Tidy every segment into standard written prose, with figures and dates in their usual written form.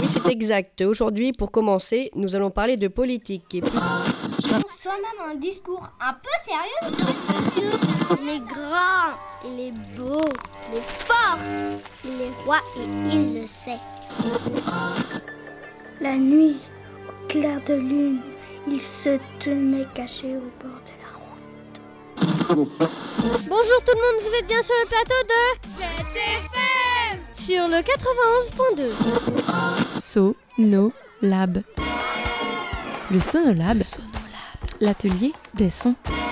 Oui, c'est exact. Aujourd'hui, pour commencer, nous allons parler de politique. Et puis... Soit même un discours un peu sérieux. Il est grand, il est beau, il est fort, il est roi et il le sait. La nuit, au clair de lune, il se tenait caché au bord de la route. Bonjour tout le monde, vous êtes bien sur le plateau de GTFM sur le 91.2. Sonolab. Le Sonolab, l'atelier des sons.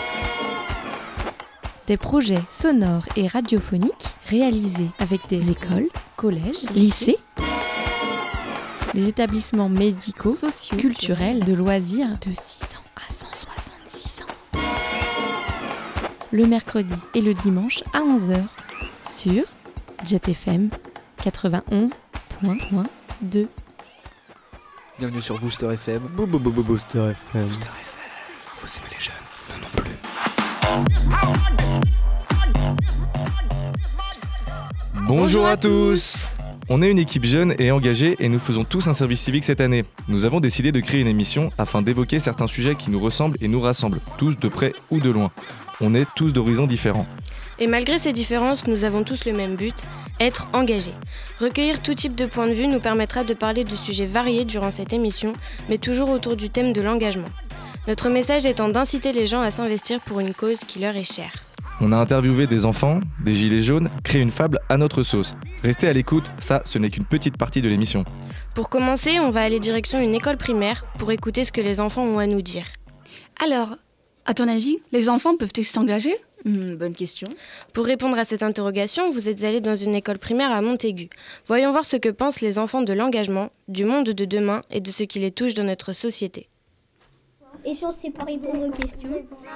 Des projets sonores et radiophoniques réalisés avec des écoles, collèges, lycées, des établissements médicaux, sociaux, culturels, de loisirs de 6 ans à 166 ans. Le mercredi et le dimanche à 11h sur JetFM 91.2. Bienvenue sur Booster FM. Booster FM. Vous aimez les jeunes? Non, non plus. Bonjour à tous. On est une équipe jeune et engagée et nous faisons tous un service civique cette année. Nous avons décidé de créer une émission afin d'évoquer certains sujets qui nous ressemblent et nous rassemblent, tous de près ou de loin. On est tous d'horizons différents. Et malgré ces différences, nous avons tous le même but, être engagés. Recueillir tout type de points de vue nous permettra de parler de sujets variés durant cette émission, mais toujours autour du thème de l'engagement. Notre message étant d'inciter les gens à s'investir pour une cause qui leur est chère. On a interviewé des enfants, des gilets jaunes, créé une fable à notre sauce. Restez à l'écoute, ça, ce n'est qu'une petite partie de l'émission. Pour commencer, on va aller direction une école primaire pour écouter ce que les enfants ont à nous dire. Alors, à ton avis, les enfants peuvent-ils s'engager ? Bonne question. Pour répondre à cette interrogation, vous êtes allés dans une école primaire à Montaigu. Voyons voir ce que pensent les enfants de l'engagement, du monde de demain et de ce qui les touche dans notre société. Et si on s'est pas répondre aux questions?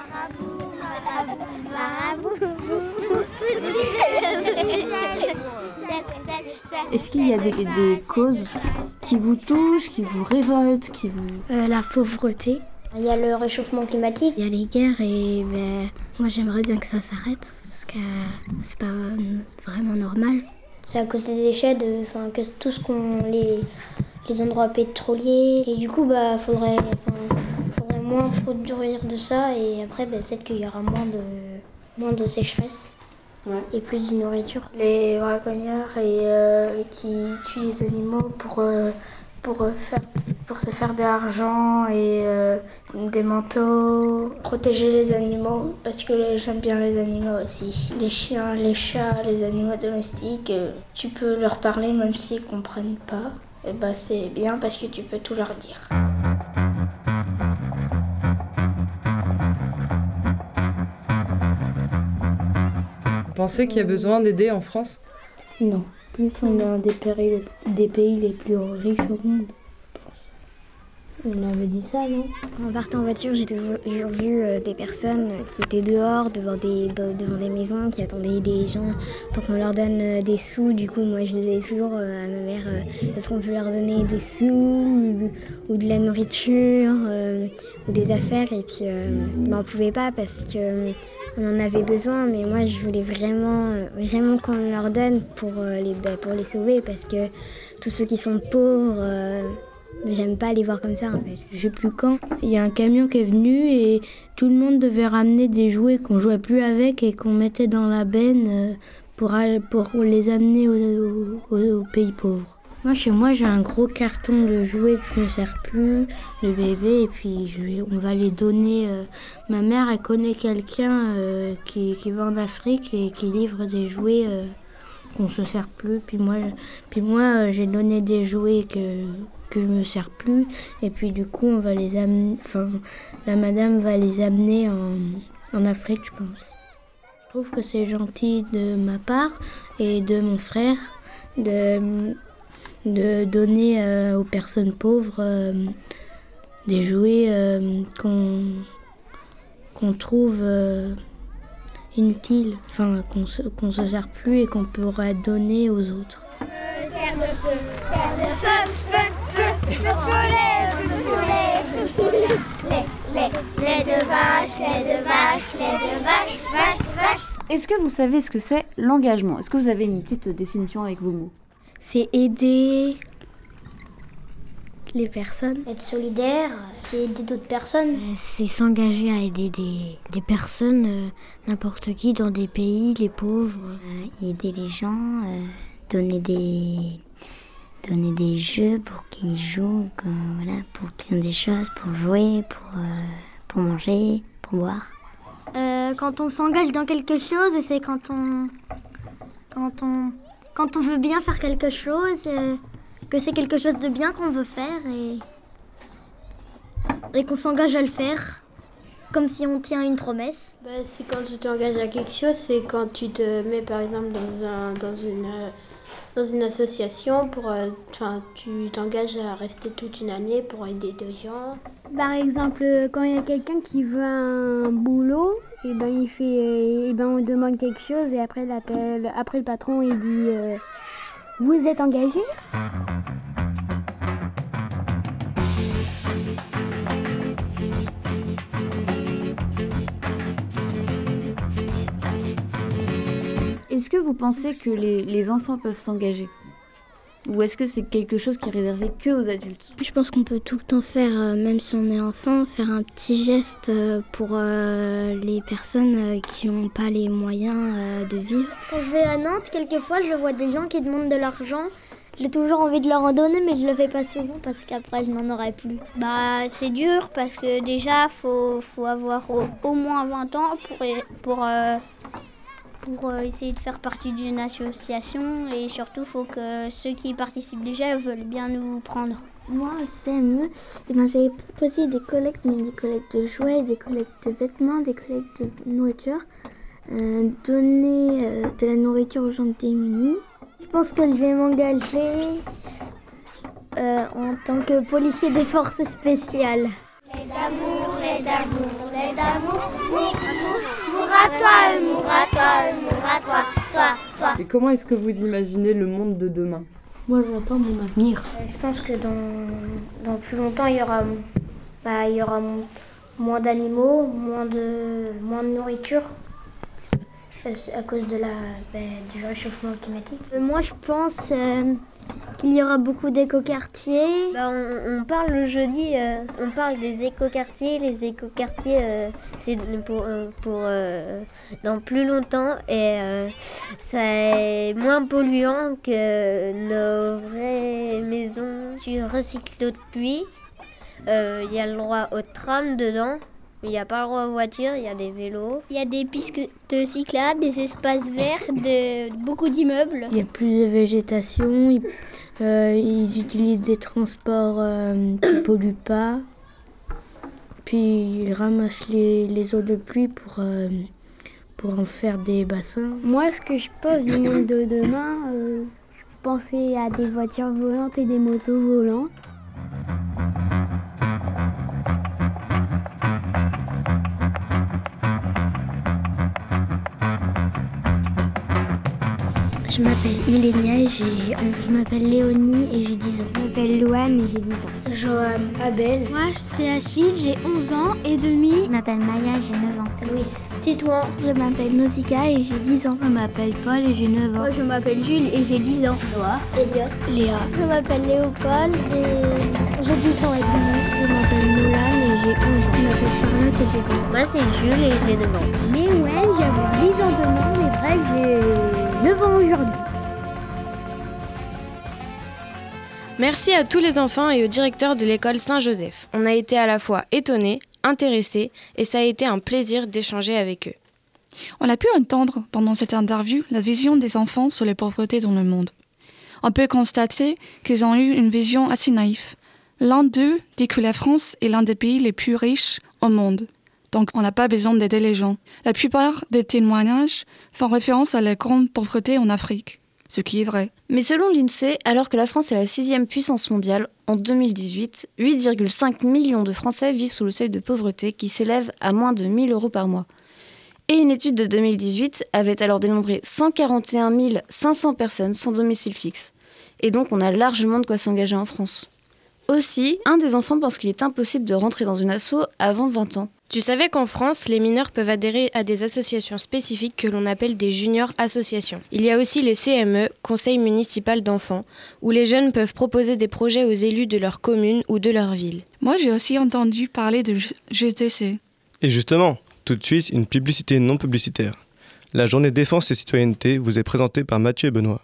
Est-ce qu'il y a des causes qui vous touchent, qui vous révoltent, qui vous... La pauvreté. Il y a le réchauffement climatique. Il y a les guerres et moi j'aimerais bien que ça s'arrête parce que c'est pas vraiment normal. C'est à cause des déchets, que tout ce qu'on les endroits pétroliers. Et du coup, faudrait moins produire de ça et après, peut-être qu'il y aura moins de sécheresse. Ouais. Et plus de nourriture. Les braconnières qui tuent les animaux pour se faire de l'argent et des manteaux. Protéger les animaux, parce que j'aime bien les animaux aussi. Les chiens, les chats, les animaux domestiques, tu peux leur parler même s'ils ne comprennent pas. Et c'est bien parce que tu peux tout leur dire. Vous pensez qu'il y a besoin d'aider en France ? Non. Plus on est un des pays les plus riches au monde. On avait dit ça, non? En partant en voiture, j'ai toujours vu des personnes qui étaient dehors, devant des maisons, qui attendaient des gens pour qu'on leur donne des sous. Du coup, moi, je disais toujours à ma mère, est-ce qu'on peut leur donner des sous ou de la nourriture ou des affaires? Et puis, on pouvait pas parce que on en avait besoin, mais moi, je voulais vraiment qu'on leur donne pour les sauver, parce que tous ceux qui sont pauvres... j'aime pas les voir comme ça en fait. Je sais plus quand, il y a un camion qui est venu et tout le monde devait ramener des jouets qu'on jouait plus avec et qu'on mettait dans la benne pour les amener aux pays pauvres. Moi, chez moi, j'ai un gros carton de jouets que je ne sers plus, de bébés, et puis on va les donner. Ma mère, elle connaît quelqu'un qui va en Afrique et qui livre des jouets qu'on ne se sert plus. Puis moi, j'ai donné des jouets que je me sers plus, et puis du coup on va les amener, la madame va les amener en Afrique, je pense. Je trouve que c'est gentil de ma part et de mon frère de donner aux personnes pauvres des jouets qu'on trouve inutiles, qu'on se sert plus et qu'on pourrait donner aux autres. Terre de feu, lait de vache. Est-ce que vous savez ce que c'est l'engagement ? Est-ce que vous avez une petite définition avec vos mots ? C'est aider les personnes. Être solidaire, c'est aider d'autres personnes. C'est s'engager à aider des personnes, n'importe qui, dans des pays, les pauvres. Aider les gens, donner des jeux pour qu'ils jouent, pour qu'ils ont des choses pour jouer, pour manger, pour boire. Quand on s'engage dans quelque chose, c'est quand on veut bien faire quelque chose, que c'est quelque chose de bien qu'on veut faire et qu'on s'engage à le faire, comme si on tient une promesse. C'est quand tu t'engages à quelque chose, c'est quand tu te mets par exemple dans une association tu t'engages à rester toute une année pour aider des gens. Par exemple, quand il y a quelqu'un qui veut un boulot, on demande quelque chose et après le patron il dit vous êtes engagé ? Est-ce que vous pensez que les enfants peuvent s'engager ? Ou est-ce que c'est quelque chose qui est réservé que aux adultes ? Je pense qu'on peut tout le temps faire, même si on est enfant, faire un petit geste pour les personnes qui n'ont pas les moyens de vivre. Quand je vais à Nantes, quelquefois je vois des gens qui demandent de l'argent. J'ai toujours envie de leur en donner, mais je le fais pas souvent parce qu'après je n'en aurai plus. C'est dur parce que déjà faut avoir au moins 20 ans pour essayer de faire partie d'une association, et surtout il faut que ceux qui y participent déjà veulent bien nous prendre. Moi, au CME, j'avais proposé des collectes, mais des collectes de jouets, des collectes de vêtements, des collectes de nourriture, donner de la nourriture aux gens démunis. Je pense que je vais m'engager en tant que policier des forces spéciales. L'aide d'amour, mour à toi. Et comment est-ce que vous imaginez le monde de demain ? Moi, j'attends mon avenir. Je pense que dans plus longtemps, il y aura moins d'animaux, moins de nourriture à cause du réchauffement climatique. Moi, je pense qu'il y aura beaucoup d'écoquartiers. On parle le jeudi, on parle des écoquartiers. Les écoquartiers, c'est pour dans plus longtemps et c'est moins polluant que nos vraies maisons. Tu recycles l'eau de pluie. Il y a le droit au tram dedans. Il n'y a pas le droit aux voitures, il y a des vélos. Il y a des pistes cyclables, des espaces verts, beaucoup d'immeubles. Il y a plus de végétation, ils utilisent des transports qui ne polluent pas. Puis ils ramassent les eaux de pluie pour en faire des bassins. Moi, ce que je pense du monde de demain, je pensais à des voitures volantes et des motos volantes. Je m'appelle Ilénia et j'ai 11 ans. Je m'appelle Léonie et j'ai 10 ans. Je m'appelle Louane et j'ai 10 ans. Joanne, Abel. Moi, c'est Achille, j'ai 11 ans et demi. Je m'appelle Maya, j'ai 9 ans. Louis, Titouan. Je m'appelle Nautica et j'ai 10 ans. Je m'appelle Paul et j'ai 9 ans. Moi, je m'appelle Jules et j'ai 10 ans. Noah, Elliot, Léa. Je m'appelle Léopold et j'ai 10 ans et demi. Je m'appelle Nolan et j'ai 11 ans. Je m'appelle Charlotte et j'ai 10 ans. Moi, c'est Jules et j'ai 9 ans. Mais ouais, j'avais 10 ans demain, mais bref, j'ai 9 ans aujourd'hui. Merci à tous les enfants et au directeur de l'école Saint-Joseph. On a été à la fois étonnés, intéressés et ça a été un plaisir d'échanger avec eux. On a pu entendre pendant cette interview la vision des enfants sur les pauvretés dans le monde. On peut constater qu'ils ont eu une vision assez naïve. L'un d'eux dit que la France est l'un des pays les plus riches au monde. Donc on n'a pas besoin d'aider les gens. La plupart des témoignages font référence à la grande pauvreté en Afrique. Ce qui est vrai. Mais selon l'INSEE, alors que la France est la 6e puissance mondiale, en 2018, 8,5 millions de Français vivent sous le seuil de pauvreté qui s'élève à moins de 1 000 € par mois. Et une étude de 2018 avait alors dénombré 141 500 personnes sans domicile fixe. Et donc on a largement de quoi s'engager en France. Aussi, un des enfants pense qu'il est impossible de rentrer dans une asso avant 20 ans. Tu savais qu'en France, les mineurs peuvent adhérer à des associations spécifiques que l'on appelle des juniors associations. Il y a aussi les CME, Conseil municipal d'enfants, où les jeunes peuvent proposer des projets aux élus de leur commune ou de leur ville. Moi, j'ai aussi entendu parler de GDC. Et justement, tout de suite, une publicité non publicitaire. La journée défense et citoyenneté vous est présentée par Mathieu et Benoît.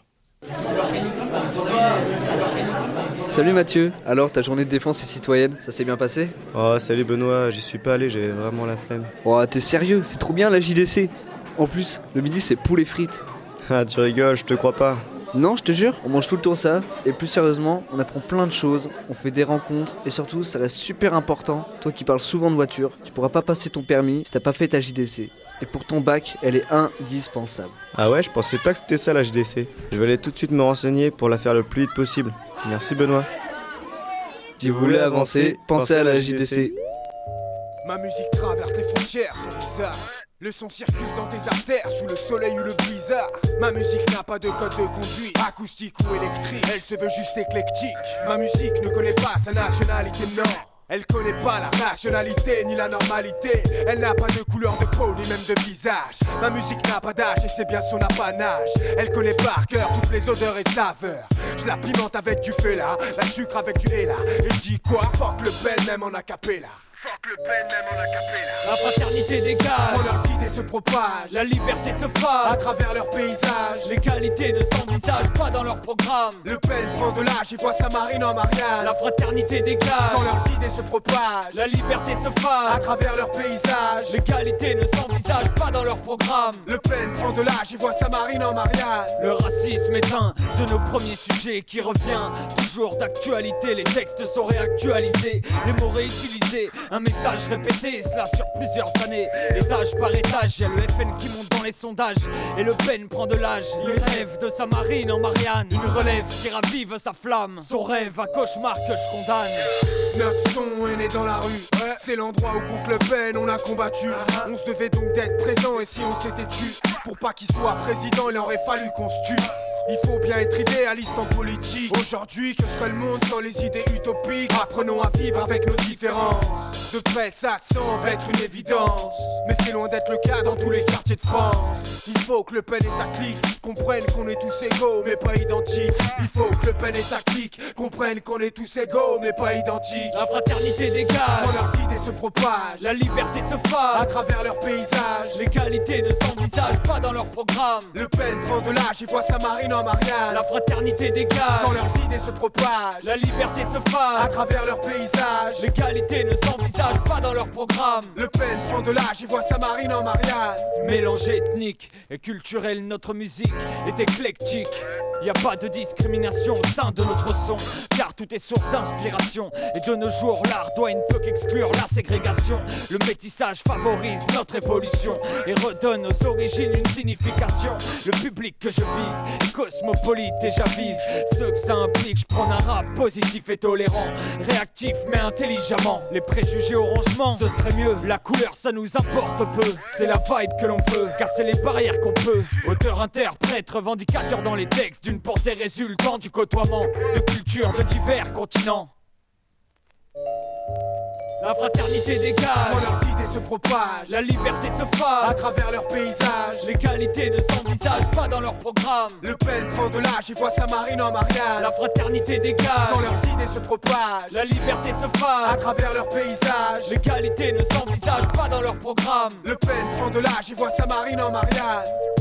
Salut Mathieu, alors ta journée de défense et citoyenne, ça s'est bien passé ? Oh salut Benoît, j'y suis pas allé, j'avais vraiment la flemme. Oh t'es sérieux, c'est trop bien la JDC. En plus, le midi c'est poulet frites. Ah tu rigoles, je te crois pas. Non, je te jure, on mange tout le temps ça, et plus sérieusement, on apprend plein de choses, on fait des rencontres, et surtout, ça reste super important. Toi qui parles souvent de voiture, tu pourras pas passer ton permis si t'as pas fait ta JDC. Et pour ton bac, elle est indispensable. Ah ouais, je pensais pas que c'était ça la JDC. Je vais aller tout de suite me renseigner pour la faire le plus vite possible. Merci Benoît. Si vous voulez avancer, pensez à la JDC. Ma musique traverse les frontières sans visa. Le son circule dans tes artères sous le soleil ou le blizzard. Ma musique n'a pas de code de conduite, acoustique ou électrique. Elle se veut juste éclectique. Ma musique ne connaît pas sa nationalité, non. Elle connaît pas la rationalité ni la normalité. Elle n'a pas de couleur de peau ni même de visage. Ma musique n'a pas d'âge et c'est bien son apanage. Elle connaît par cœur toutes les odeurs et saveurs. Je la pimente avec du fela, la sucre avec du héla. Et je dis quoi? Fuck le pen même en acapella. Fuck le pen même en acapella. La fraternité dégage quand leurs idées se propagent. La liberté se fade à travers leurs paysages. L'égalité ne s'envisage pas dans leur programme. Le pen prend de l'âge et voit sa marine en Marianne. La fraternité dégage quand leurs idées se propagent. La liberté se fade à travers leurs paysages. L'égalité ne s'envisage pas dans leur programme. Le pen prend de l'âge et voit sa marine en Marianne. Le racisme est un de nos premiers sujets qui revient toujours d'actualité. Les textes sont réactualisés, les mots réutilisés. Un message répété, cela sur plusieurs années. Étage par étage, y'a le FN qui monte dans les sondages. Et Le Pen prend de l'âge, il rêve de sa marine en Marianne. Une relève qui ravive sa flamme. Son rêve, un cauchemar que je condamne. Notre son est né dans la rue, c'est l'endroit où contre Le Pen on a combattu. On se devait donc d'être présent et si on s'était tué pour pas qu'il soit président, il aurait fallu qu'on se tue. Il faut bien être idéaliste en politique. Aujourd'hui, que serait le monde sans les idées utopiques? Apprenons à vivre avec nos différences. De près, ça te semble être une évidence, mais c'est loin d'être le cas dans tous les quartiers de France. Il faut que Le Pen et sa clique comprennent qu'on est tous égaux mais pas identiques. Il faut que Le Pen et sa clique comprennent qu'on est tous égaux mais pas identiques. La fraternité dégage quand leurs idées se propagent. La liberté se fade à travers leur paysage. L'égalité ne s'envisage pas dans leur programme. Le Pen prend de l'âge et voit sa marine en Marianne. La fraternité dégage quand leurs idées se propagent. La liberté se fade à travers leur paysage. L'égalité ne s'envisage pas dans leur programme. Le Pen prend de l'âge et voit sa marine en Marianne. Mélange ethnique et culturel, notre musique est éclectique. Y a pas de discrimination au sein de notre son, car tout est source d'inspiration. Et de nos jours, l'art doit ne peut qu'exclure la ségrégation. Le métissage favorise notre évolution et redonne aux origines une signification. Le public que je vise est cosmopolite et j'avise ceux que ça implique. Je prends un rap positif et tolérant, réactif mais intelligemment. Les préjugés au rangement, ce serait mieux. La couleur, ça nous importe peu. C'est la vibe que l'on veut, car c'est les barrières qu'on peut. Auteur, interprète, revendicateur dans les textes d'une pensée résultant du côtoiement de cultures de divers continents. La fraternité dégage quand leurs idées se propagent. La liberté se fade à travers leur paysage. L'égalité ne s'envisage pas dans leur programme. Le Pen prend de l'âge et voit sa marine en Marianne. La fraternité dégage quand leurs idées se propagent. La liberté se fade à travers leur paysage. L'égalité ne s'envisage pas dans leur programme. Le Pen prend de l'âge et voit sa marine en Marianne.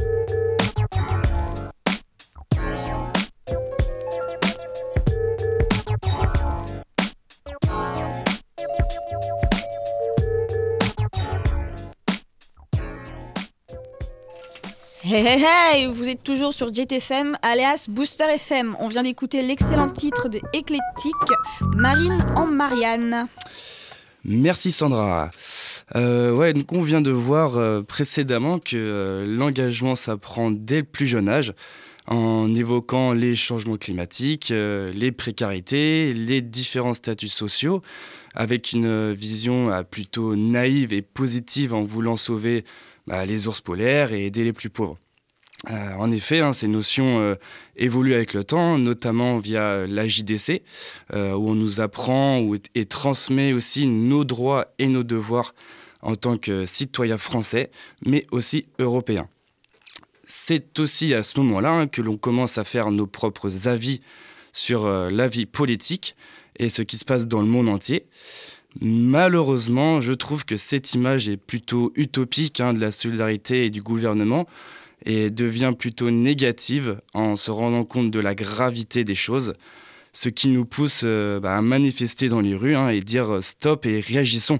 Hey hey hey, vous êtes toujours sur JTFM, alias Booster FM. On vient d'écouter l'excellent titre de Éclectique, Marine en Marianne. Merci Sandra. Donc on vient de voir précédemment que l'engagement s'apprend dès le plus jeune âge, en évoquant les changements climatiques, les précarités, les différents statuts sociaux, avec une vision plutôt naïve et positive en voulant sauver les ours polaires et aider les plus pauvres. En effet, ces notions évoluent avec le temps, notamment via la JDC, où on nous apprend et transmet aussi nos droits et nos devoirs en tant que citoyens français, mais aussi européens. C'est aussi à ce moment-là que l'on commence à faire nos propres avis sur la vie politique et ce qui se passe dans le monde entier. Malheureusement, je trouve que cette image est plutôt utopique de la solidarité et du gouvernement et devient plutôt négative en se rendant compte de la gravité des choses, ce qui nous pousse à manifester dans les rues et dire stop et réagissons.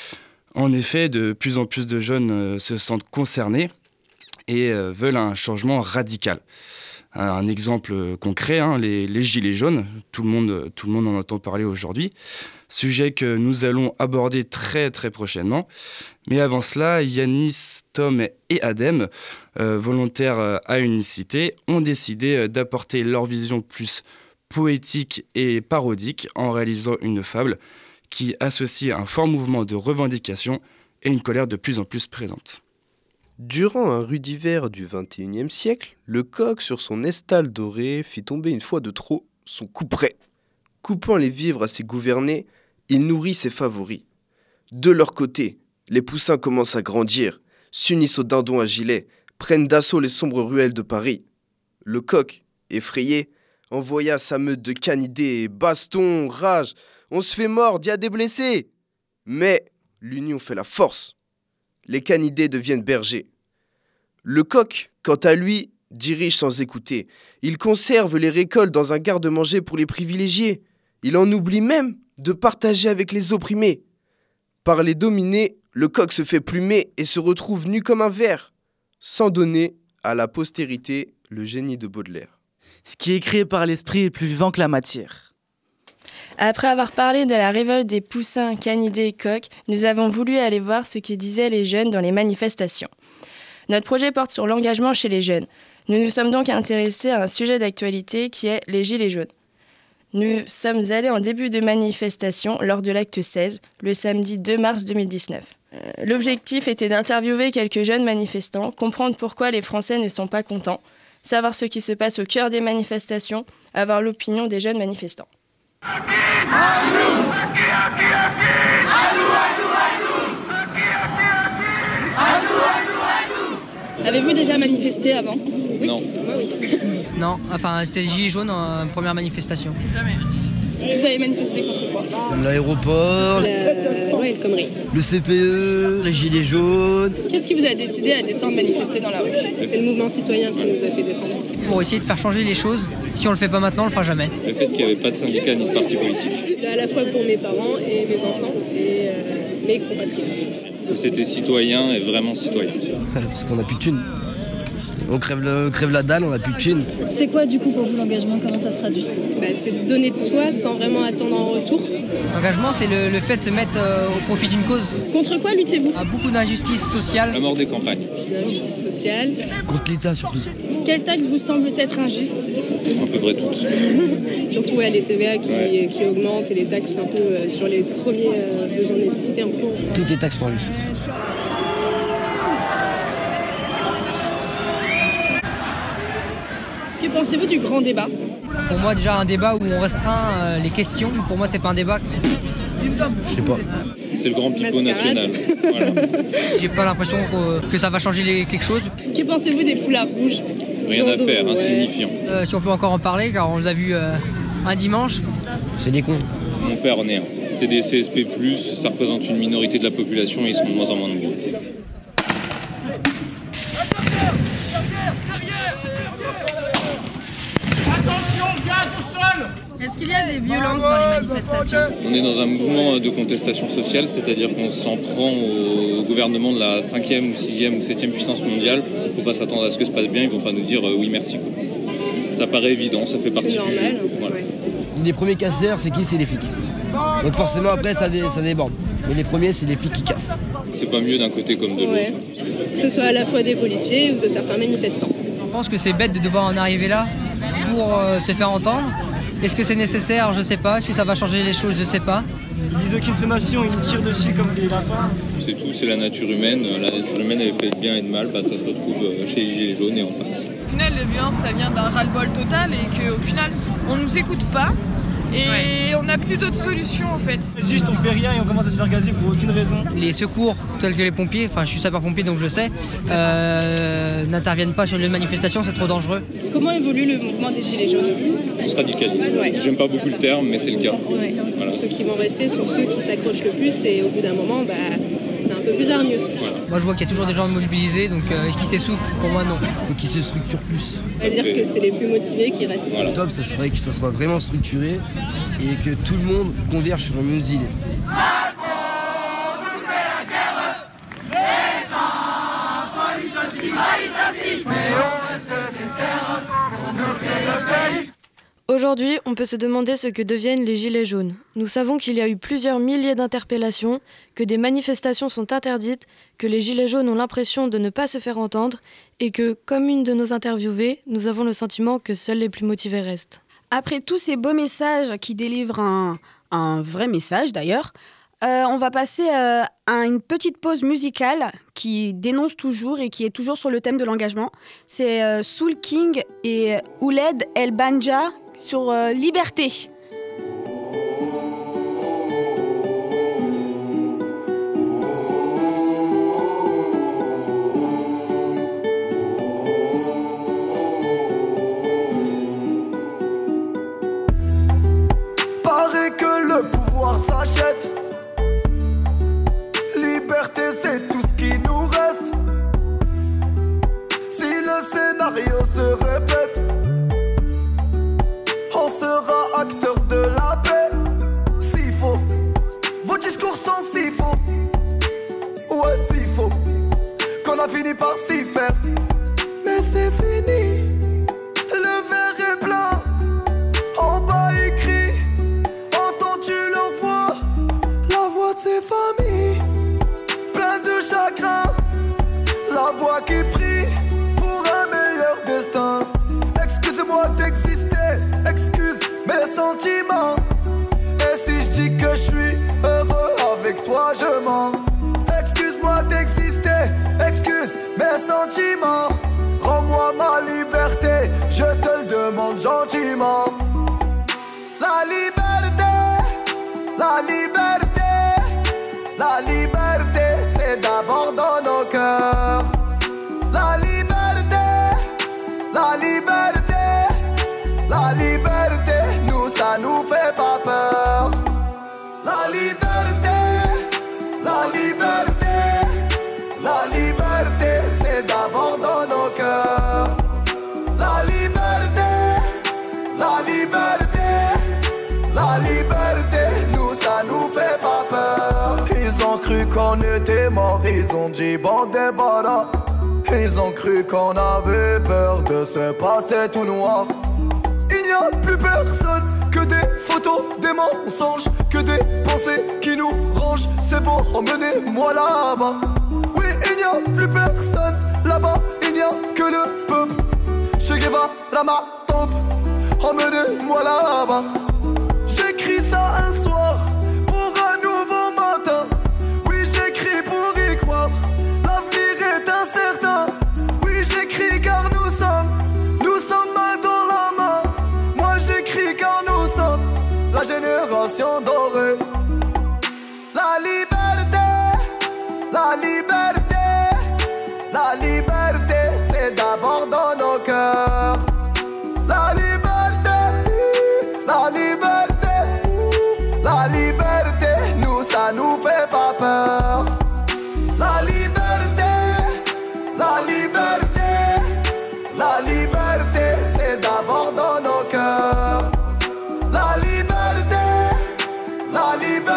En effet, de plus en plus de jeunes se sentent concernés et veulent un changement radical. Un exemple concret, les gilets jaunes, tout le monde en entend parler aujourd'hui, sujet que nous allons aborder très très prochainement. Mais avant cela, Yanis, Tom et Adem, volontaires à Unicité, ont décidé d'apporter leur vision plus poétique et parodique en réalisant une fable qui associe un fort mouvement de revendication et une colère de plus en plus présente. Durant un rude hiver du XXIe siècle, le coq sur son estal doré fit tomber une fois de trop son couperet. Coupant les vivres à ses gouvernés, il nourrit ses favoris. De leur côté, les poussins commencent à grandir, s'unissent aux dindons à gilet, prennent d'assaut les sombres ruelles de Paris. Le coq, effrayé, envoya sa meute de canidés, baston, rage. On se fait mordre, y a des blessés. Mais l'union fait la force. Les canidés deviennent bergers. Le coq, quant à lui, dirige sans écouter. Il conserve les récoltes dans un garde-manger pour les privilégiés. Il en oublie même de partager avec les opprimés. Par les dominés, le coq se fait plumer et se retrouve nu comme un ver, sans donner à la postérité le génie de Baudelaire. Ce qui est créé par l'esprit est plus vivant que la matière. Après avoir parlé de la révolte des poussins, canidés et coqs, nous avons voulu aller voir ce que disaient les jeunes dans les manifestations. Notre projet porte sur l'engagement chez les jeunes. Nous nous sommes donc intéressés à un sujet d'actualité qui est les gilets jaunes. Nous sommes allés en début de manifestation lors de l'acte 16, le samedi 2 mars 2019. L'objectif était d'interviewer quelques jeunes manifestants, comprendre pourquoi les Français ne sont pas contents, savoir ce qui se passe au cœur des manifestations, avoir l'opinion des jeunes manifestants. Avez-vous déjà manifesté avant? Oui. Non. Moi, oui. Non, enfin c'était les gilets jaunes en première manifestation. Jamais. Vous avez manifesté contre quoi? L'aéroport, le Comrie. Le CPE, les gilets jaunes. Qu'est-ce qui vous a décidé à descendre manifester dans la rue? C'est le mouvement citoyen qui nous a fait descendre. Pour essayer de faire changer les choses. Si on le fait pas maintenant, on le fera jamais. Le fait qu'il n'y avait pas de syndicat ni de parti politique. À la fois pour mes parents et mes enfants et mes compatriotes. C'était citoyen et vraiment citoyen. Parce qu'on n'a plus de thunes. On crève la dalle, on n'a plus de thunes. C'est quoi du coup pour vous l'engagement? Comment ça se traduit? C'est de donner de soi sans vraiment attendre en retour. L'engagement, c'est le fait de se mettre au profit d'une cause. Contre quoi luttez-vous? Beaucoup d'injustices sociales. La mort des campagnes. L'injustice sociale. Contre l'État surtout. Quelle taxe vous semble être injuste? À peu près toutes. Surtout les TVA qui augmentent et les taxes un peu sur les premiers besoins de nécessité en cours. Toutes les taxes sont injustes. Que pensez-vous du grand débat? Pour moi, déjà, un débat où on restreint les questions, pour moi, c'est pas un débat. Je sais pas. C'est le grand pipeau national. Voilà. J'ai pas l'impression que ça va changer quelque chose. Que pensez-vous des foulards rouges? Rien à faire, insignifiant. Si on peut encore en parler, car on les a vus un dimanche. C'est des cons. Mon père en est un. C'est des CSP+, ça représente une minorité de la population et ils sont de moins en moins nombreux. Est-ce qu'il y a des violences dans les manifestations? On est dans un mouvement de contestation sociale, c'est-à-dire qu'on s'en prend au gouvernement de la 5e ou 6e ou 7e puissance mondiale. Il ne faut pas s'attendre à ce que ça se passe bien, ils ne vont pas nous dire oui merci. Quoi. Ça paraît évident, ça fait partie du jeu. Voilà. Les premiers casseurs, c'est qui? C'est les flics. Donc forcément après ça déborde. Mais les premiers, c'est les flics qui cassent. C'est pas mieux d'un côté comme de l'autre. Que ce soit à la fois des policiers ou de certains manifestants. Je pense que c'est bête de devoir en arriver là pour se faire entendre. Est-ce que c'est nécessaire? Je sais pas. Est-ce que ça va changer les choses? Je sais pas. Ils disent aucune sommation, ils nous tirent dessus comme des lapins. C'est tout, c'est la nature humaine. La nature humaine, elle fait de bien et de mal, ça se retrouve chez les Gilets jaunes et en face. Au final, la violence, ça vient d'un ras-le-bol total et qu'au final, on nous écoute pas. Et on n'a plus d'autres solutions en fait. Juste on fait rien et on commence à se faire gazer pour aucune raison. Les secours tels que les pompiers, enfin je suis sapeur-pompier donc je sais, n'interviennent pas sur les manifestations, c'est trop dangereux. Comment évolue le mouvement des Gilets jaunes? On se radicalise. J'aime pas beaucoup le terme mais c'est le cas. Voilà. Ceux qui vont rester sont ceux qui s'accrochent le plus et au bout d'un moment c'est un peu plus hargneux. Voilà. Moi je vois qu'il y a toujours des gens mobilisés donc est-ce qu'ils s'essoufflent? Pour moi non. Il faut qu'ils se structurent plus. C'est-à-dire que c'est les plus motivés qui restent. Le top ça serait que ça soit vraiment structuré et que tout le monde converge sur une île. Aujourd'hui, on peut se demander ce que deviennent les Gilets jaunes. Nous savons qu'il y a eu plusieurs milliers d'interpellations, que des manifestations sont interdites, que les Gilets jaunes ont l'impression de ne pas se faire entendre et que, comme une de nos interviewées, nous avons le sentiment que seuls les plus motivés restent. Après tous ces beaux messages qui délivrent un vrai message d'ailleurs, on va passer à une petite pause musicale qui dénonce toujours et qui est toujours sur le thème de l'engagement. C'est Soul King et Ouled El Banja sur Liberté. Paraît que le pouvoir s'achète. Liberté, c'est tout ce qui nous reste. Si le scénario se répète, on sera acteur de la paix. S'il faut, vos discours sont si faux. Ouais, si faux, qu'on a fini par s'y faire. Mais c'est fini, le verre est plein. En bas écrit, entends-tu leur voix? La voix de ces familles, plein de chagrin. La voix qui prie pour un meilleur destin. Excusez-moi d'exister, excuse mes sentiments. Et si je dis que je suis heureux avec toi, je mens. Excuse-moi d'exister, excuse mes sentiments. Rends-moi ma liberté, je te le demande gentiment. La liberté, la liberté, la liberté, c'est d'abord dans nos cœurs. La liberté, la liberté, la liberté, nous ça nous fait pas peur. La liberté, la liberté, la liberté, c'est d'abord dans nos cœurs. La liberté, la liberté, la liberté, nous ça nous fait pas peur. Ils ont cru qu'on était morts, ils ont dit bon débarras. Ils ont cru qu'on avait peur de se passer tout noir. Il n'y a plus personne que des photos, des mensonges, que des pensées qui nous rangent. C'est bon, emmenez-moi là-bas. Oui, il n'y a plus personne là-bas, il n'y a que le peuple. Che Guevara ma top, emmenez-moi là-bas. J'écris ça un soir pour un nouveau matin. Oui, j'écris pour y croire. L'avenir est incertain. Oui, j'écris car nous sommes main dans la main. Moi, j'écris car nous sommes la génération dorée. La liberté, la liberté, la liberté, c'est d'abord dans nos cœurs. La liberté, la liberté, la liberté, nous ça nous fait pas peur. La liberté, la liberté, la liberté, c'est d'abord dans nos cœurs. La liberté, la liberté.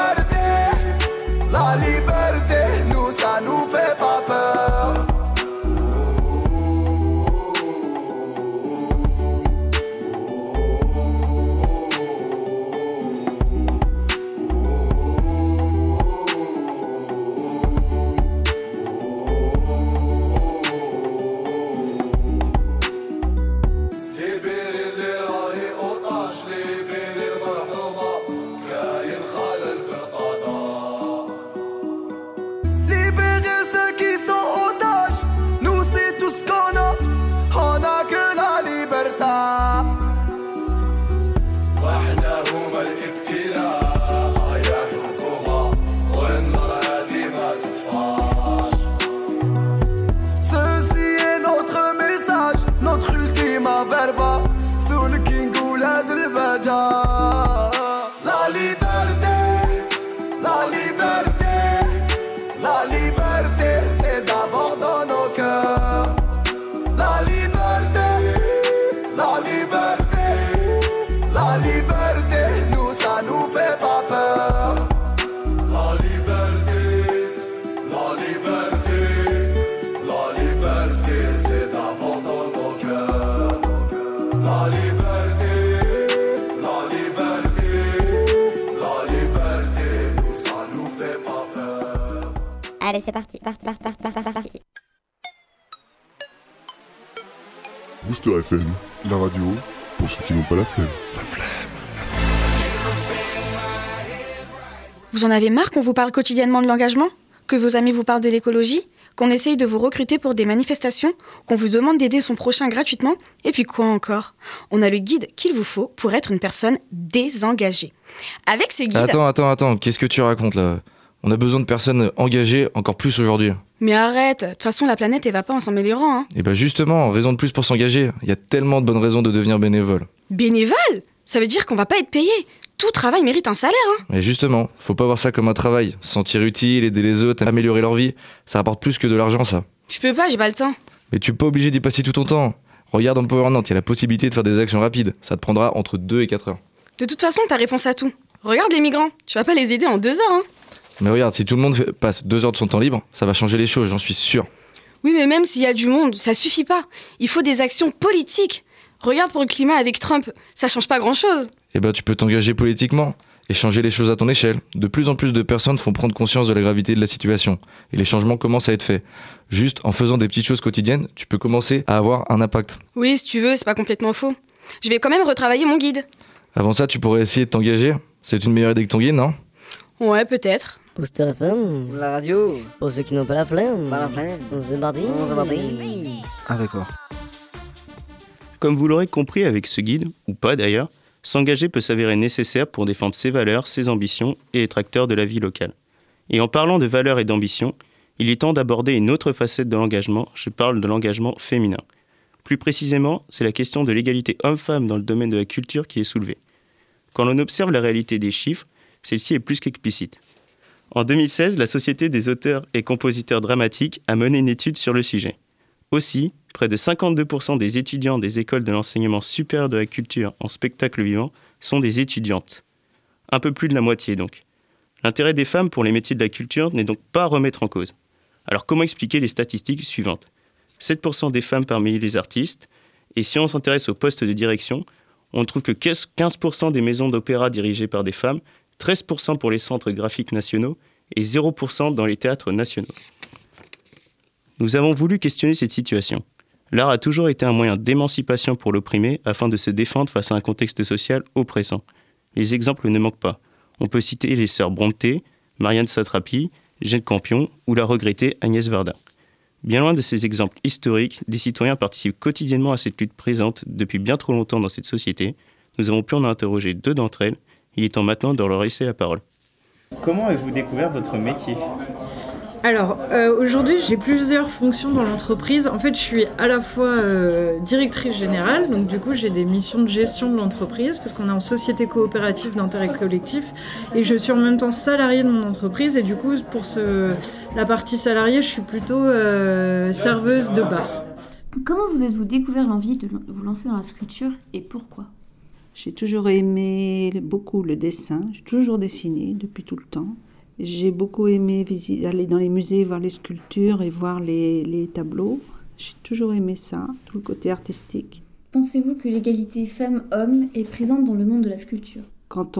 Allez, c'est parti. Parti. Booster FM, la radio, pour ceux qui n'ont pas la flemme. Vous en avez marre qu'on vous parle quotidiennement de l'engagement ? Que vos amis vous parlent de l'écologie ? Qu'on essaye de vous recruter pour des manifestations ? Qu'on vous demande d'aider son prochain gratuitement ? Et puis quoi encore ? On a le guide qu'il vous faut pour être une personne désengagée. Avec ces guides... Attends, qu'est-ce que tu racontes là ? On a besoin de personnes engagées encore plus aujourd'hui. Mais arrête, de toute façon la planète elle va pas en s'améliorant. Hein. Et bah justement, raison de plus pour s'engager. Il y a tellement de bonnes raisons de devenir bénévole. Bénévole ? Ça veut dire qu'on va pas être payé. Tout travail mérite un salaire. Hein. Et justement, faut pas voir ça comme un travail. Se sentir utile, aider les autres, améliorer leur vie, ça rapporte plus que de l'argent ça. Je peux pas, j'ai pas le temps. Mais tu es pas obligé d'y passer tout ton temps. Regarde Empower Nantes, il y a la possibilité de faire des actions rapides. Ça te prendra entre 2 et 4 heures. De toute façon, t'as réponse à tout. Regarde les migrants, tu vas pas les aider en 2 heures. Hein. Mais regarde, si tout le monde passe 2 heures de son temps libre, ça va changer les choses, j'en suis sûr. Oui, mais même s'il y a du monde, ça suffit pas. Il faut des actions politiques. Regarde pour le climat avec Trump, ça change pas grand-chose. Eh ben, tu peux t'engager politiquement et changer les choses à ton échelle. De plus en plus de personnes font prendre conscience de la gravité de la situation. Et les changements commencent à être faits. Juste en faisant des petites choses quotidiennes, tu peux commencer à avoir un impact. Oui, si tu veux, c'est pas complètement faux. Je vais quand même retravailler mon guide. Avant ça, tu pourrais essayer de t'engager. C'est une meilleure idée que ton guide, non ? Ouais, peut-être. Booster FM, la radio, pour ceux qui n'ont pas la flemme. Pas la flemme. C'est parti. Ah d'accord. Comme vous l'aurez compris avec ce guide, ou pas d'ailleurs, s'engager peut s'avérer nécessaire pour défendre ses valeurs, ses ambitions et être acteur de la vie locale. Et en parlant de valeurs et d'ambition, il est temps d'aborder une autre facette de l'engagement, je parle de l'engagement féminin. Plus précisément, c'est la question de l'égalité homme-femme dans le domaine de la culture qui est soulevée. Quand l'on observe la réalité des chiffres, celle-ci est plus qu'explicite. En 2016, la Société des auteurs et compositeurs dramatiques a mené une étude sur le sujet. Aussi, près de 52% des étudiants des écoles de l'enseignement supérieur de la culture en spectacle vivant sont des étudiantes. Un peu plus de la moitié donc. L'intérêt des femmes pour les métiers de la culture n'est donc pas à remettre en cause. Alors comment expliquer les statistiques suivantes ? 7% des femmes parmi les artistes, et si on s'intéresse aux postes de direction, on trouve que 15% des maisons d'opéra dirigées par des femmes, 13% pour les centres graphiques nationaux et 0% dans les théâtres nationaux. Nous avons voulu questionner cette situation. L'art a toujours été un moyen d'émancipation pour l'opprimé afin de se défendre face à un contexte social oppressant. Les exemples ne manquent pas. On peut citer les sœurs Brontë, Marianne Satrapi, Jane Campion ou la regrettée Agnès Varda. Bien loin de ces exemples historiques, des citoyens participent quotidiennement à cette lutte présente depuis bien trop longtemps dans cette société. Nous avons pu en interroger 2 d'entre elles. Il est temps maintenant de leur laisser la parole. Comment avez-vous découvert votre métier ? Alors, aujourd'hui, j'ai plusieurs fonctions dans l'entreprise. En fait, je suis à la fois directrice générale, donc du coup, j'ai des missions de gestion de l'entreprise, parce qu'on est en société coopérative d'intérêt collectif, et je suis en même temps salariée de mon entreprise, et du coup, pour la partie salariée, je suis plutôt serveuse de bar. Comment vous êtes-vous découvert l'envie de vous lancer dans la sculpture, et pourquoi ? J'ai toujours aimé beaucoup le dessin, j'ai toujours dessiné depuis tout le temps. J'ai beaucoup aimé aller dans les musées, voir les sculptures et voir les tableaux. J'ai toujours aimé ça, tout le côté artistique. Pensez-vous que l'égalité femmes-hommes est présente dans le monde de la sculpture ? Quand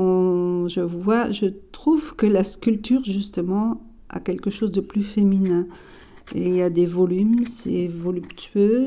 je trouve que la sculpture, justement, a quelque chose de plus féminin. Et il y a des volumes, c'est voluptueux,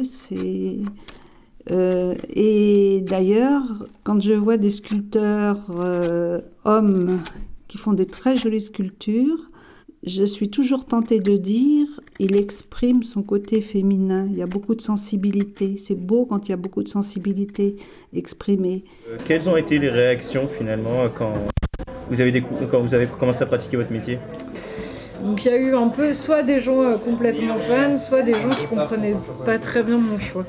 et d'ailleurs, quand je vois des sculpteurs hommes qui font de très jolies sculptures, je suis toujours tentée de dire il exprime son côté féminin. Il y a beaucoup de sensibilité. C'est beau quand il y a beaucoup de sensibilité exprimée. Quelles ont été les réactions finalement quand vous avez commencé à pratiquer votre métier ? Donc il y a eu un peu soit des gens complètement fans, soit des gens qui comprenaient pas très bien mon choix.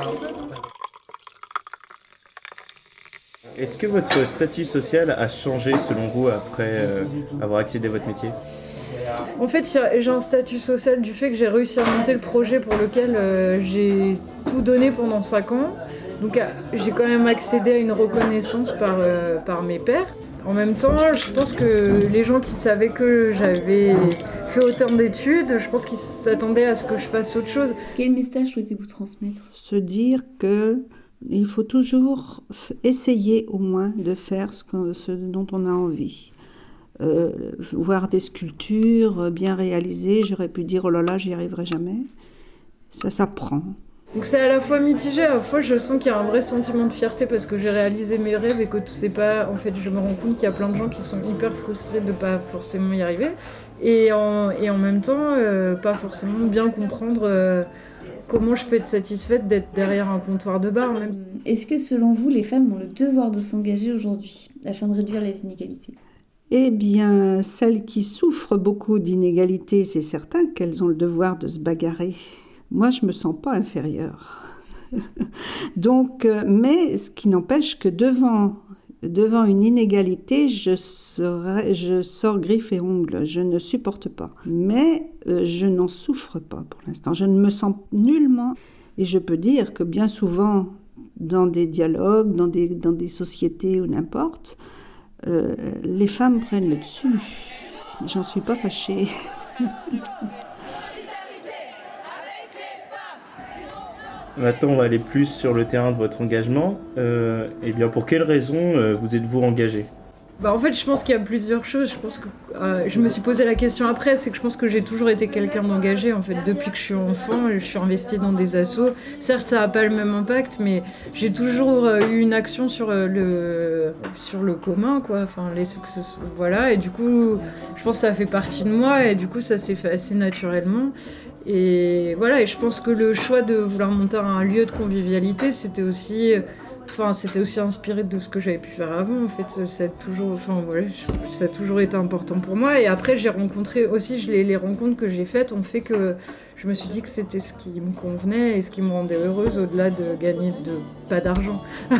Est-ce que votre statut social a changé selon vous après avoir accédé à votre métier ? En fait, j'ai un statut social du fait que j'ai réussi à monter le projet pour lequel j'ai tout donné pendant 5 ans. Donc j'ai quand même accédé à une reconnaissance par mes pairs. En même temps, je pense que les gens qui savaient que j'avais fait autant d'études, je pense qu'ils s'attendaient à ce que je fasse autre chose. Quel message souhaitez-vous transmettre ? Se dire qu'il faut toujours essayer au moins de faire ce dont on a envie. voir des sculptures bien réalisées, j'aurais pu dire « oh là là, j'y arriverai jamais ». Ça s'apprend. Donc c'est à la fois mitigé, à la fois je sens qu'il y a un vrai sentiment de fierté parce que j'ai réalisé mes rêves et que c'est pas... En fait, je me rends compte qu'il y a plein de gens qui sont hyper frustrés de pas forcément y arriver. Et en même temps, pas forcément bien comprendre comment je peux être satisfaite d'être derrière un comptoir de bar. Même. Est-ce que selon vous, les femmes ont le devoir de s'engager aujourd'hui afin de réduire les inégalités ? Eh bien, celles qui souffrent beaucoup d'inégalités, c'est certain qu'elles ont le devoir de se bagarrer. Moi, je ne me sens pas inférieure. Donc, mais ce qui n'empêche que devant une inégalité, je sors griffes et ongles. Je ne supporte pas. Mais je n'en souffre pas pour l'instant. Je ne me sens nullement. Et je peux dire que bien souvent, dans des dialogues, dans des sociétés ou n'importe, les femmes prennent le dessus. J'en suis pas fâchée. Maintenant, on va aller plus sur le terrain de votre engagement. Eh bien, pour quelles raisons vous êtes-vous engagé ? En fait, je pense qu'il y a plusieurs choses. Je pense que je me suis posé la question après, c'est que je pense que j'ai toujours été quelqu'un d'engagé. En fait, depuis que je suis enfant, je suis investie dans des assos. Certes, ça n'a pas le même impact, mais j'ai toujours eu une action sur le commun, quoi. Enfin, voilà. Et du coup, je pense que ça fait partie de moi. Et du coup, ça s'est fait assez naturellement. Et voilà. Et je pense que le choix de vouloir monter un lieu de convivialité, c'était aussi inspiré de ce que j'avais pu faire avant. En fait, ça a toujours été important pour moi. Et après, j'ai rencontré aussi, les rencontres que j'ai faites ont fait que je me suis dit que c'était ce qui me convenait et ce qui me rendait heureuse au-delà de gagner pas d'argent.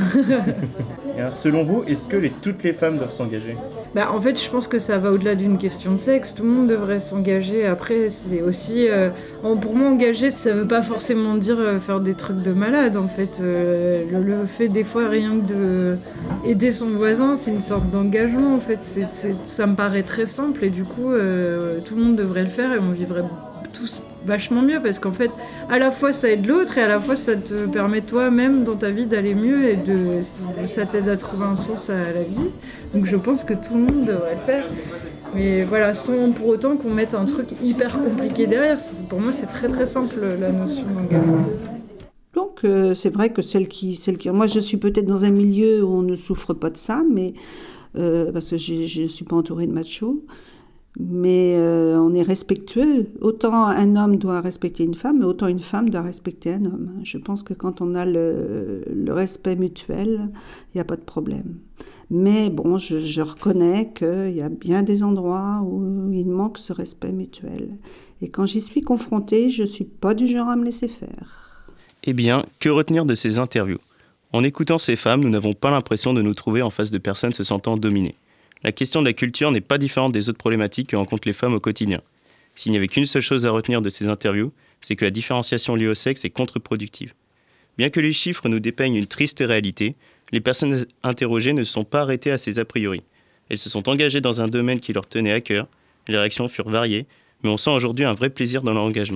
Et selon vous, est-ce que toutes les femmes doivent s'engager ? En fait, je pense que ça va au-delà d'une question de sexe. Tout le monde devrait s'engager. Après, c'est aussi... pour moi, engager, ça veut pas forcément dire faire des trucs de malade, en fait. Le fait, des fois, rien que d'aider son voisin, c'est une sorte d'engagement, en fait. Ça me paraît très simple et du coup, tout le monde devrait le faire et on vivrait tous vachement mieux parce qu'en fait, à la fois, ça aide l'autre et à la fois, ça te permet toi-même dans ta vie d'aller mieux et ça t'aide à trouver un sens à la vie. Donc je pense que tout le monde devrait le faire. Mais voilà, sans pour autant qu'on mette un truc hyper compliqué derrière. Pour moi, c'est très très simple la notion d'engagement. Donc c'est vrai que celle qui... Moi, je suis peut-être dans un milieu où on ne souffre pas de ça, mais parce que je ne suis pas entourée de machos. Mais on est respectueux. Autant un homme doit respecter une femme, mais autant une femme doit respecter un homme. Je pense que quand on a le respect mutuel, il n'y a pas de problème. Mais bon, je reconnais qu'il y a bien des endroits où il manque ce respect mutuel. Et quand j'y suis confrontée, je ne suis pas du genre à me laisser faire. Eh bien, que retenir de ces interviews ? En écoutant ces femmes, nous n'avons pas l'impression de nous trouver en face de personnes se sentant dominées. La question de la culture n'est pas différente des autres problématiques que rencontrent les femmes au quotidien. S'il n'y avait qu'une seule chose à retenir de ces interviews, c'est que la différenciation liée au sexe est contre-productive. Bien que les chiffres nous dépeignent une triste réalité, les personnes interrogées ne se sont pas arrêtées à ces a priori. Elles se sont engagées dans un domaine qui leur tenait à cœur, les réactions furent variées, mais on sent aujourd'hui un vrai plaisir dans leur engagement.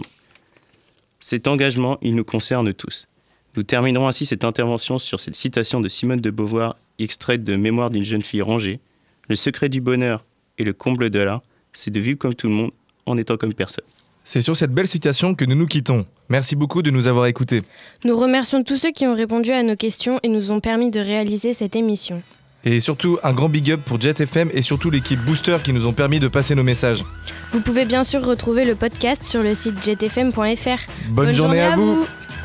Cet engagement, il nous concerne tous. Nous terminerons ainsi cette intervention sur cette citation de Simone de Beauvoir, extraite de Mémoires d'une jeune fille rangée. Le secret du bonheur et le comble de l'art, c'est de vivre comme tout le monde en étant comme personne. C'est sur cette belle citation que nous nous quittons. Merci beaucoup de nous avoir écoutés. Nous remercions tous ceux qui ont répondu à nos questions et nous ont permis de réaliser cette émission. Et surtout, un grand big up pour Jet FM et surtout l'équipe Booster qui nous ont permis de passer nos messages. Vous pouvez bien sûr retrouver le podcast sur le site jetfm.fr. Bonne journée à vous.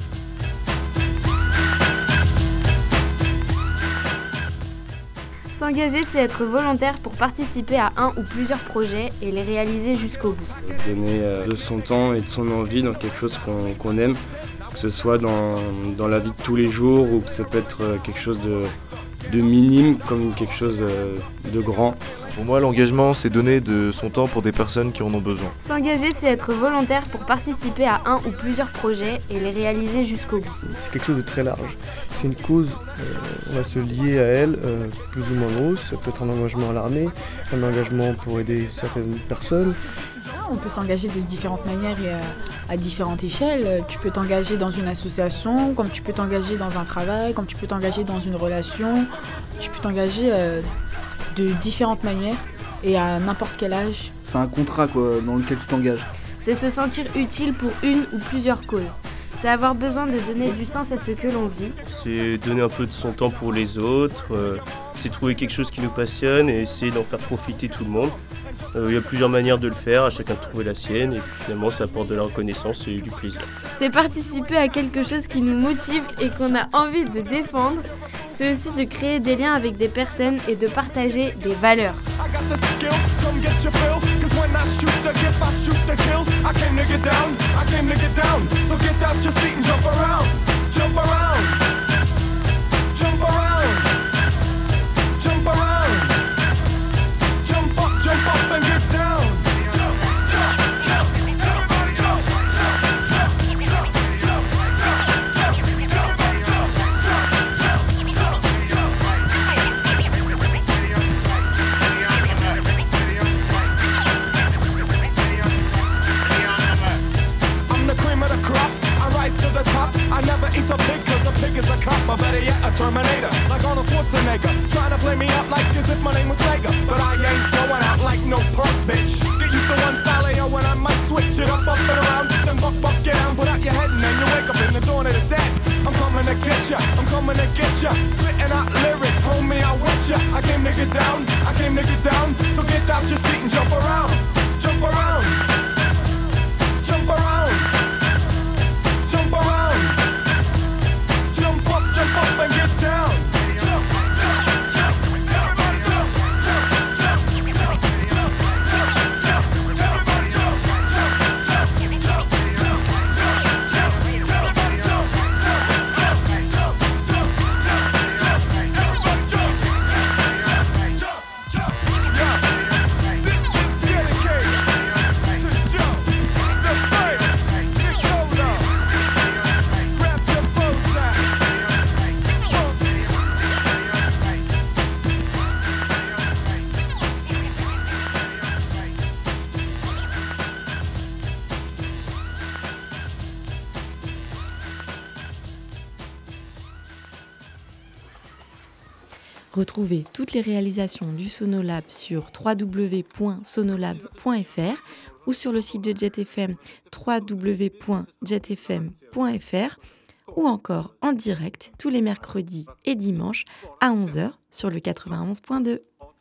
S'engager, c'est être volontaire pour participer à un ou plusieurs projets et les réaliser jusqu'au bout. Donner de son temps et de son envie dans quelque chose qu'on aime, que ce soit dans la vie de tous les jours ou que ça peut être quelque chose de minime comme quelque chose de grand. Pour moi, l'engagement, c'est donner de son temps pour des personnes qui en ont besoin. S'engager, c'est être volontaire pour participer à un ou plusieurs projets et les réaliser jusqu'au bout. C'est quelque chose de très large. C'est une cause, on va se lier à elle, plus ou moins grosse. Ça peut être un engagement à l'armée, un engagement pour aider certaines personnes. On peut s'engager de différentes manières et à différentes échelles. Tu peux t'engager dans une association, comme tu peux t'engager dans un travail, comme tu peux t'engager dans une relation. Tu peux t'engager de différentes manières. et à n'importe quel âge. C'est un contrat quoi, dans lequel tu t'engages. C'est se sentir utile pour une ou plusieurs causes. C'est avoir besoin de donner du sens à ce que l'on vit. C'est donner un peu de son temps pour les autres, c'est trouver quelque chose qui nous passionne et essayer d'en faire profiter tout le monde. Il y a plusieurs manières de le faire, à chacun de trouver la sienne et puis finalement ça apporte de la reconnaissance et du plaisir. C'est participer à quelque chose qui nous motive et qu'on a envie de défendre. C'est aussi de créer des liens avec des personnes et de partager des valeurs. Terminator, like Arnold Schwarzenegger, trying to play me up like as if my name was Sega. But I ain't going out like no punk bitch. Get used to one style AO when I might switch it up and around. Then buck, get down, put out your head and then you wake up in the dawn of the dead. I'm coming to get ya, I'm coming to get ya. Spitting out lyrics, homie, I want ya. I came to get down, I came to get down. So get out your seat and jump around, jump around, jump around, jump around. Jump up and get down. Jump, jump, jump, everybody jump, jump, jump, jump, jump, jump, jump, everybody jump, jump, jump, jump, jump, jump, everybody jump, jump, jump, jump, jump, everybody jump, jump, jump. Yeah, this is dedicated to Joe, the band, Nicola. Grab your phones out. Retrouvez toutes les réalisations du Sonolab sur www.sonolab.fr ou sur le site de Jet FM www.jetfm.fr ou encore en direct tous les mercredis et dimanches à 11h sur le 91.2.